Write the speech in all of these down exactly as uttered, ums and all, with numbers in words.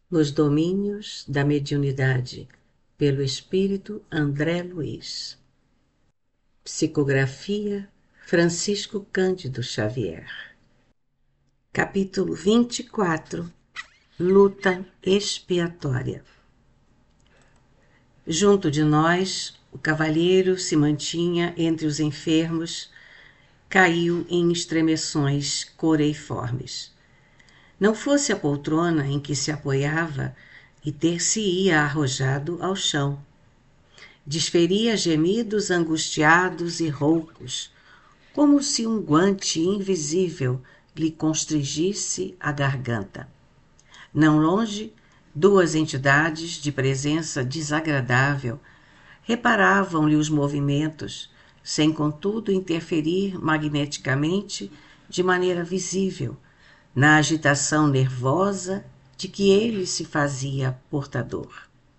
Nos domínios da mediunidade, pelo espírito André Luiz. Psicografia Francisco Cândido Xavier. Capítulo vinte e quatro. Luta expiatória. Junto de nós, o cavalheiro se mantinha entre os enfermos, caiu em estremeções coreiformes. Não fosse a poltrona em que se apoiava e ter-se-ia arrojado ao chão. Desferia gemidos angustiados e roucos, como se um guante invisível lhe constrigisse a garganta. Não longe, duas entidades de presença desagradável reparavam-lhe os movimentos, sem contudo interferir magneticamente de maneira visível, na agitação nervosa de que ele se fazia portador.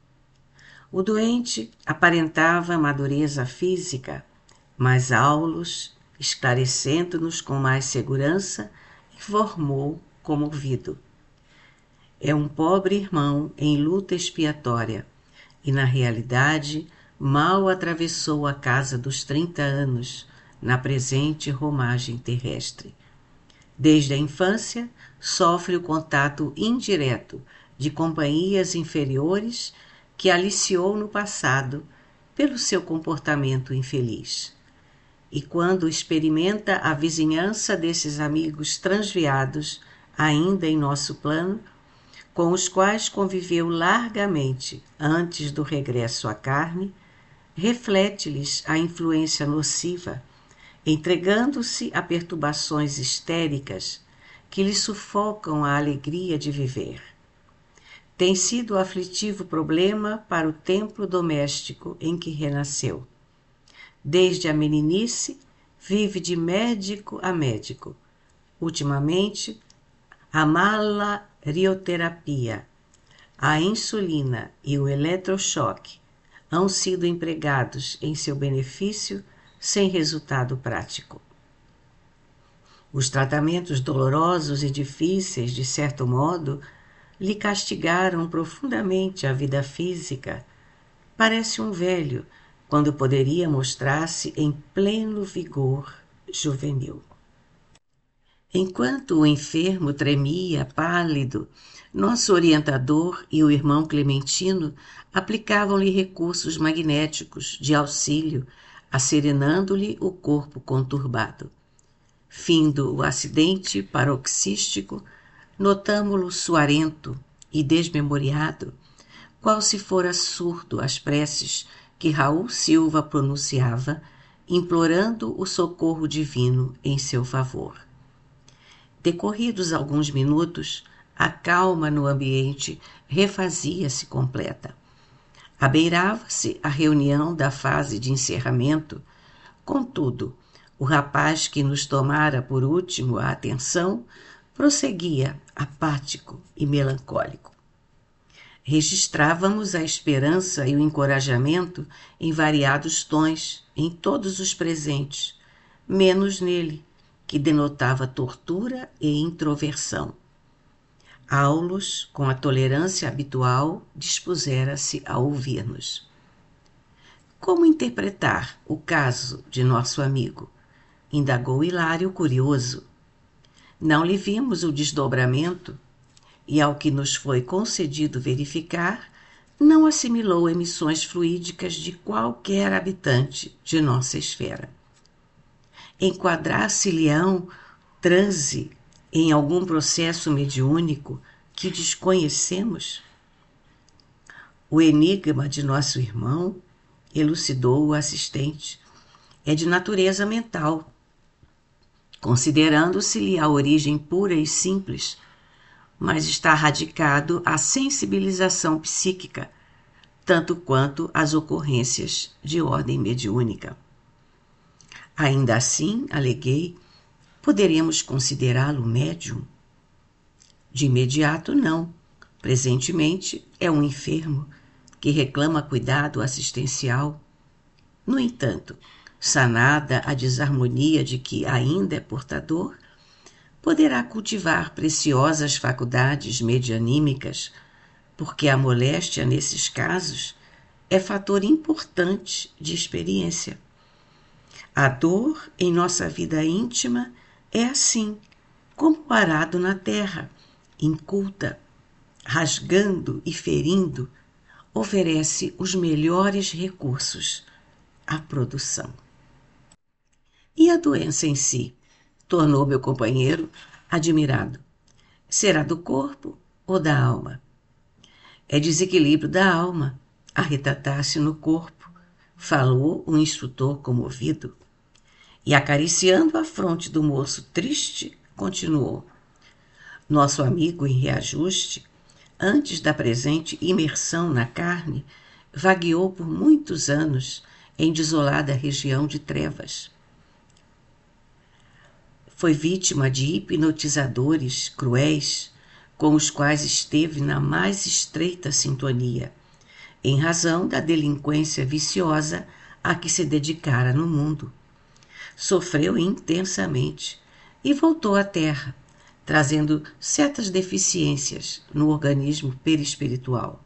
O doente aparentava madureza física, mas Aulus, esclarecendo-nos com mais segurança, informou comovido. É um pobre irmão em luta expiatória e, na realidade, mal atravessou a casa dos trinta anos na presente romagem terrestre. Desde a infância, sofre o contato indireto de companhias inferiores que aliciou no passado pelo seu comportamento infeliz. E quando experimenta a vizinhança desses amigos transviados, ainda em nosso plano, com os quais conviveu largamente antes do regresso à carne, reflete-lhes a influência nociva, entregando-se a perturbações histéricas que lhe sufocam a alegria de viver. Tem sido o aflitivo problema para o templo doméstico em que renasceu. Desde a meninice, vive de médico a médico. Ultimamente, a malarioterapia, a insulina e o eletrochoque hão sido empregados em seu benefício sem resultado prático. Os tratamentos dolorosos e difíceis, de certo modo, lhe castigaram profundamente a vida física. Parece um velho, quando poderia mostrar-se em pleno vigor juvenil. Enquanto o enfermo tremia, pálido, nosso orientador e o irmão Clementino aplicavam-lhe recursos magnéticos de auxílio, asserenando-lhe o corpo conturbado. Findo o acidente paroxístico, notamo-lo suarento e desmemoriado, qual se fora surdo às preces que Raul Silva pronunciava, implorando o socorro divino em seu favor. Decorridos alguns minutos, a calma no ambiente refazia-se completa. Abeirava-se a reunião da fase de encerramento, contudo, o rapaz que nos tomara por último a atenção prosseguia apático e melancólico. Registrávamos a esperança e o encorajamento em variados tons em todos os presentes, menos nele, que denotava tortura e introversão. Aulus, com a tolerância habitual, dispusera-se a ouvir-nos. Como interpretar o caso de nosso amigo? Indagou Hilário curioso. Não lhe vimos o desdobramento e, ao que nos foi concedido verificar, não assimilou emissões fluídicas de qualquer habitante de nossa esfera. Enquadrar-se-lhe-ão transe em algum processo mediúnico que desconhecemos? O enigma de nosso irmão, elucidou o assistente, é de natureza mental, considerando-se-lhe a origem pura e simples, mas está radicado à sensibilização psíquica, tanto quanto às ocorrências de ordem mediúnica. Ainda assim, aleguei, poderemos considerá-lo médium? De imediato, não. Presentemente, é um enfermo que reclama cuidado assistencial. No entanto, sanada a desarmonia de que ainda é portador, poderá cultivar preciosas faculdades medianímicas porque a moléstia, nesses casos, é fator importante de experiência. A dor em nossa vida íntima é assim, como o arado na terra, inculta, rasgando e ferindo, oferece os melhores recursos, a produção. E a doença em si? Tornou meu companheiro admirado. Será do corpo ou da alma? É desequilíbrio da alma a retratar-se no corpo, falou o instrutor comovido. E acariciando a fronte do moço triste, continuou. Nosso amigo em reajuste, antes da presente imersão na carne, vagueou por muitos anos em desolada região de trevas. Foi vítima de hipnotizadores cruéis, com os quais esteve na mais estreita sintonia, em razão da delinquência viciosa a que se dedicara no mundo. Sofreu intensamente e voltou à Terra, trazendo certas deficiências no organismo perispiritual.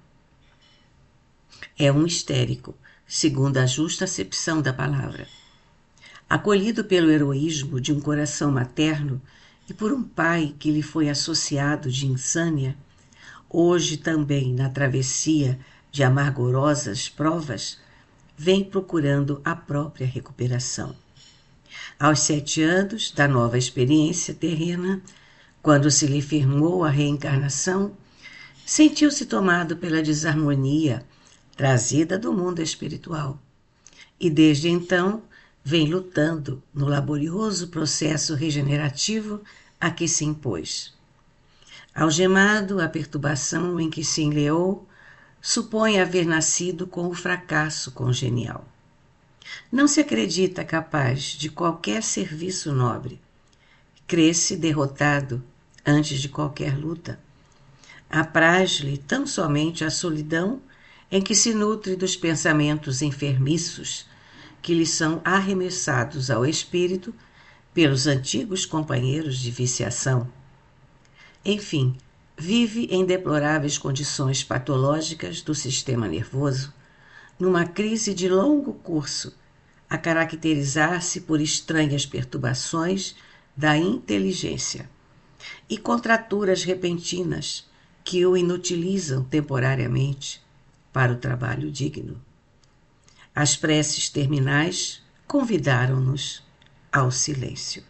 É um histérico, segundo a justa acepção da palavra. Acolhido pelo heroísmo de um coração materno e por um pai que lhe foi associado de insânia, hoje também na travessia de amargorosas provas, vem procurando a própria recuperação. Aos sete anos da nova experiência terrena, quando se lhe firmou a reencarnação, sentiu-se tomado pela desarmonia trazida do mundo espiritual. E desde então vem lutando no laborioso processo regenerativo a que se impôs. Algemado, a perturbação em que se enleou supõe haver nascido com o fracasso congenial. Não se acredita capaz de qualquer serviço nobre. Crê-se derrotado antes de qualquer luta. Apraz-lhe tão somente a solidão em que se nutre dos pensamentos enfermiços que lhe são arremessados ao espírito pelos antigos companheiros de viciação. Enfim, vive em deploráveis condições patológicas do sistema nervoso, numa crise de longo curso, a caracterizar-se por estranhas perturbações da inteligência e contraturas repentinas que o inutilizam temporariamente para o trabalho digno. As preces terminais convidaram-nos ao silêncio.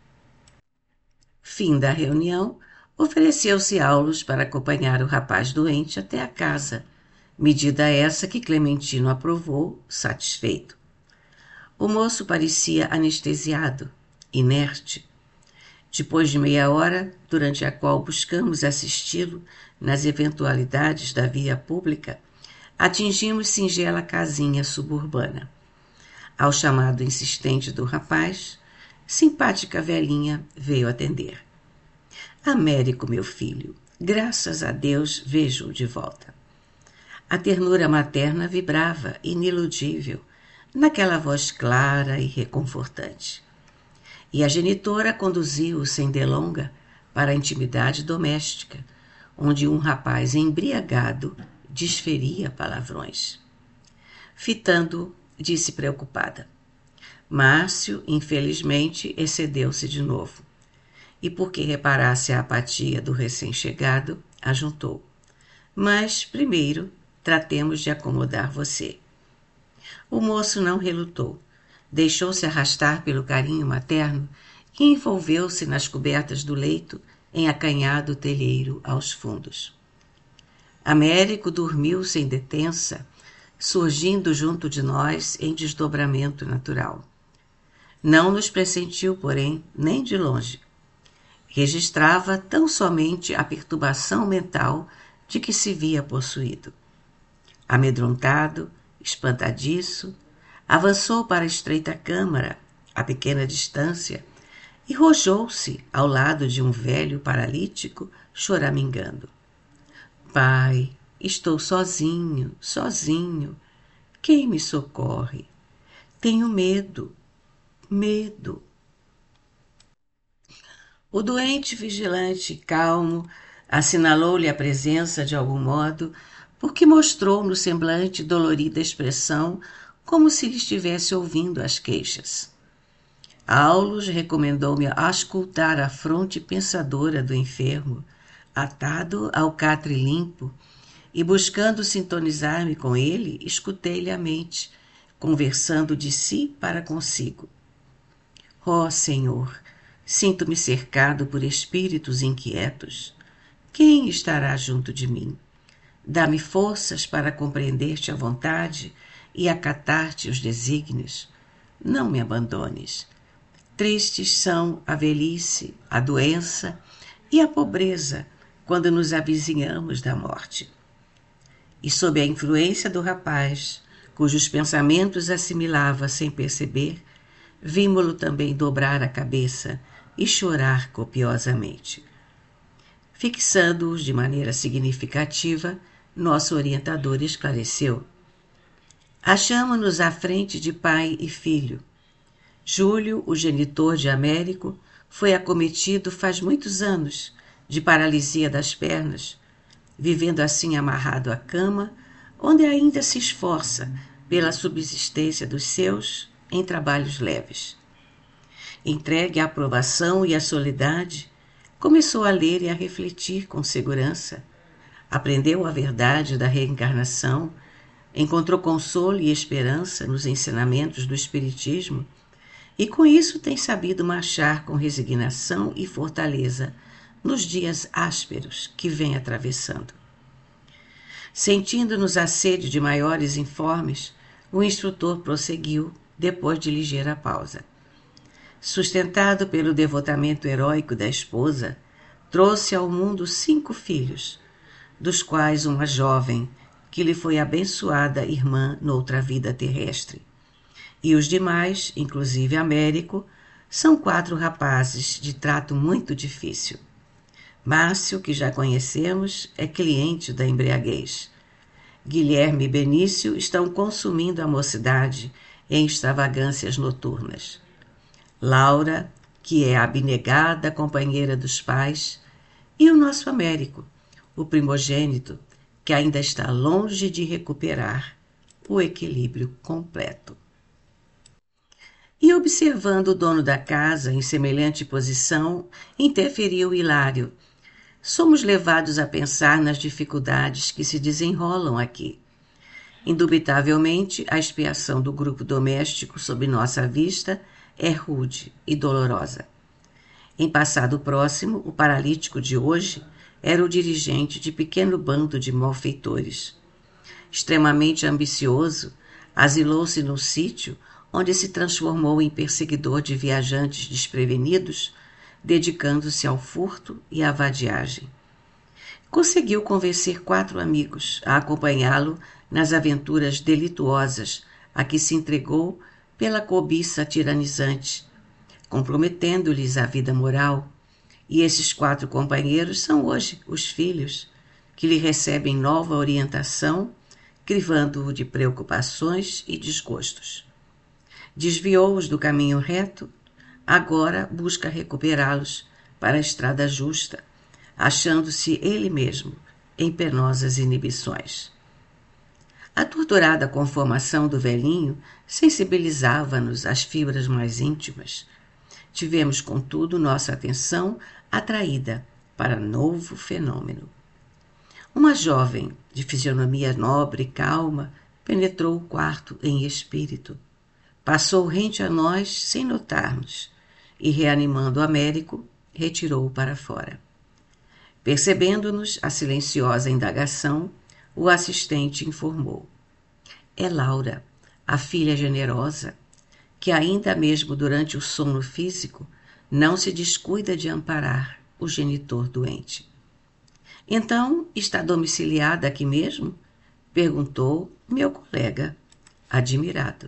Fim da reunião, ofereceu-se Aulos para acompanhar o rapaz doente até a casa, medida essa que Clementino aprovou, satisfeito. O moço parecia anestesiado, inerte. Depois de meia hora, durante a qual buscamos assisti-lo nas eventualidades da via pública, atingimos singela casinha suburbana. Ao chamado insistente do rapaz, simpática velhinha veio atender. Américo, meu filho, graças a Deus vejo-o de volta. A ternura materna vibrava, iniludível, naquela voz clara e reconfortante. E a genitora conduziu-o sem delonga para a intimidade doméstica, onde um rapaz embriagado desferia palavrões. Fitando-o, disse preocupada. Márcio, infelizmente, excedeu-se de novo. E porque reparasse a apatia do recém-chegado, ajuntou. Mas, primeiro, tratemos de acomodar você. O moço não relutou. Deixou-se arrastar pelo carinho materno e envolveu-se nas cobertas do leito em acanhado telheiro aos fundos. Américo dormiu sem detença, surgindo junto de nós em desdobramento natural. Não nos pressentiu, porém, nem de longe. Registrava tão somente a perturbação mental de que se via possuído. Amedrontado, espantadiço, avançou para a estreita câmara, a pequena distância, e rojou-se ao lado de um velho paralítico, choramingando. Pai, estou sozinho, sozinho. Quem me socorre? Tenho medo, medo. O doente vigilante, calmo, Assinalou-lhe a presença de algum modo, porque mostrou no semblante dolorida expressão, como se lhe estivesse ouvindo as queixas. Aulus recomendou-me auscultar a fronte pensadora do enfermo, atado ao catre limpo, e buscando sintonizar-me com ele, escutei-lhe a mente, conversando de si para consigo. Ó Senhor, sinto-me cercado por espíritos inquietos. Quem estará junto de mim? Dá-me forças para compreender-te à vontade e acatar-te os desígnios. Não me abandones. Tristes são a velhice, a doença e a pobreza quando nos avizinhamos da morte. E sob a influência do rapaz, cujos pensamentos assimilava sem perceber, vimo-lo também dobrar a cabeça e chorar copiosamente. Fixando-os de maneira significativa, nosso orientador esclareceu. Achamo-nos à frente de pai e filho. Júlio, o genitor de Américo, foi acometido faz muitos anos de paralisia das pernas, vivendo assim amarrado à cama, onde ainda se esforça pela subsistência dos seus em trabalhos leves. Entregue à aprovação e à soledade, começou a ler e a refletir com segurança. Aprendeu a verdade da reencarnação, encontrou consolo e esperança nos ensinamentos do Espiritismo e com isso tem sabido marchar com resignação e fortaleza nos dias ásperos que vem atravessando. Sentindo-nos a sede de maiores informes, o instrutor prosseguiu, depois de ligeira pausa. Sustentado pelo devotamento heróico da esposa, trouxe ao mundo cinco filhos, dos quais uma jovem, que lhe foi abençoada irmã noutra vida terrestre. E os demais, inclusive Américo, são quatro rapazes de trato muito difícil. Márcio, que já conhecemos, é cliente da embriaguez. Guilherme e Benício estão consumindo a mocidade em extravagâncias noturnas. Laura, que é a abnegada companheira dos pais, e o nosso Américo, o primogênito, que ainda está longe de recuperar o equilíbrio completo. E observando o dono da casa em semelhante posição, interferiu Hilário. Somos levados a pensar nas dificuldades que se desenrolam aqui. Indubitavelmente, a expiação do grupo doméstico sob nossa vista é rude e dolorosa. Em passado próximo, o paralítico de hoje era o dirigente de pequeno bando de malfeitores. Extremamente ambicioso, asilou-se num sítio onde se transformou em perseguidor de viajantes desprevenidos, dedicando-se ao furto e à vadiagem. Conseguiu convencer quatro amigos a acompanhá-lo nas aventuras delituosas a que se entregou pela cobiça tiranizante, comprometendo-lhes a vida moral, e esses quatro companheiros são hoje os filhos, que lhe recebem nova orientação, crivando-o de preocupações e desgostos. Desviou-os do caminho reto, agora busca recuperá-los para a estrada justa, achando-se ele mesmo em penosas inibições. A torturada conformação do velhinho sensibilizava-nos às fibras mais íntimas. Tivemos, contudo, nossa atenção atraída para novo fenômeno. Uma jovem, de fisionomia nobre e calma, penetrou o quarto em espírito. Passou rente a nós sem notarmos e, reanimando o Américo, retirou-o para fora. Percebendo-nos a silenciosa indagação, o assistente informou. É Laura, a filha generosa, que ainda mesmo durante o sono físico não se descuida de amparar o genitor doente. Então, está domiciliada aqui mesmo? Perguntou meu colega, admirado.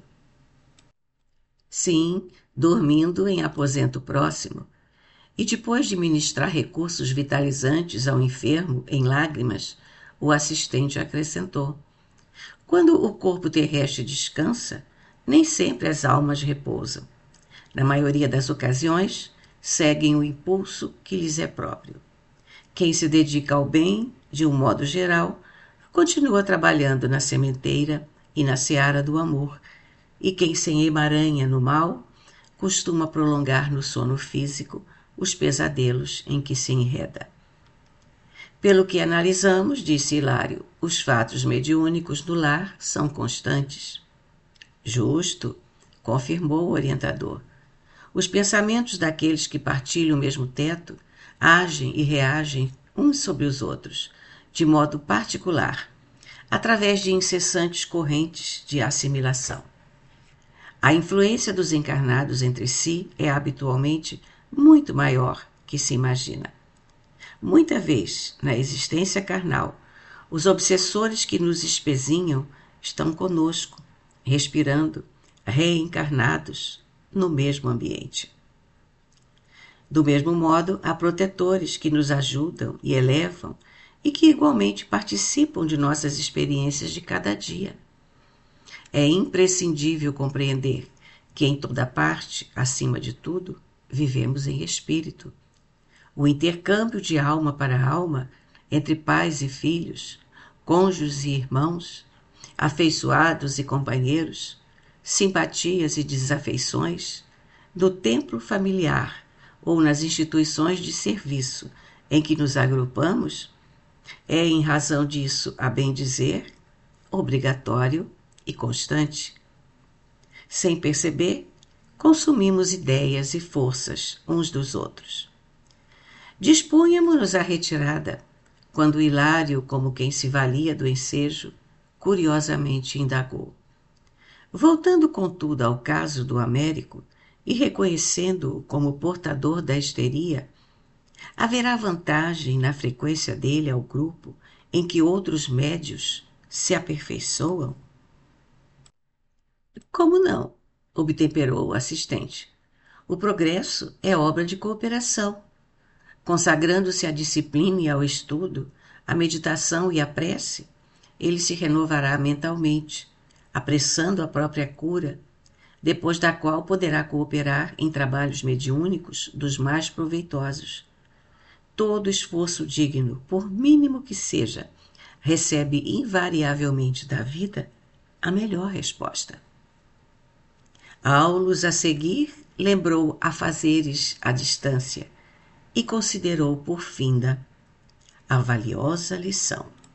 Sim, dormindo em aposento próximo. E depois de ministrar recursos vitalizantes ao enfermo em lágrimas, o assistente acrescentou. Quando o corpo terrestre descansa, nem sempre as almas repousam. Na maioria das ocasiões, seguem o impulso que lhes é próprio. Quem se dedica ao bem, de um modo geral, continua trabalhando na sementeira e na seara do amor, e quem se emaranha no mal costuma prolongar no sono físico os pesadelos em que se enreda. Pelo que analisamos, disse Hilário, os fatos mediúnicos do lar são constantes. Justo, confirmou o orientador. Os pensamentos daqueles que partilham o mesmo teto agem e reagem uns sobre os outros, de modo particular, através de incessantes correntes de assimilação. A influência dos encarnados entre si é habitualmente muito maior que se imagina. Muita vez, na existência carnal, os obsessores que nos espezinham estão conosco, respirando, reencarnados no mesmo ambiente. Do mesmo modo, há protetores que nos ajudam e elevam e que igualmente participam de nossas experiências de cada dia. É imprescindível compreender que em toda parte, acima de tudo, vivemos em espírito. O intercâmbio de alma para alma entre pais e filhos, cônjuges e irmãos, afeiçoados e companheiros, simpatias e desafeições, no templo familiar ou nas instituições de serviço em que nos agrupamos, é, em razão disso, a bem dizer, obrigatório e constante. Sem perceber, consumimos ideias e forças uns dos outros. Dispunhamos-nos à retirada, quando Hilário, como quem se valia do ensejo, curiosamente indagou. Voltando, contudo, ao caso do Américo e reconhecendo-o como portador da histeria, haverá vantagem na frequência dele ao grupo em que outros médios se aperfeiçoam? Como não? Obtemperou o assistente. O progresso é obra de cooperação. Consagrando-se à disciplina e ao estudo, à meditação e à prece, ele se renovará mentalmente, apressando a própria cura, depois da qual poderá cooperar em trabalhos mediúnicos dos mais proveitosos. Todo esforço digno, por mínimo que seja, recebe invariavelmente da vida a melhor resposta. Aulos a seguir lembrou afazeres à distância e considerou por finda a valiosa lição.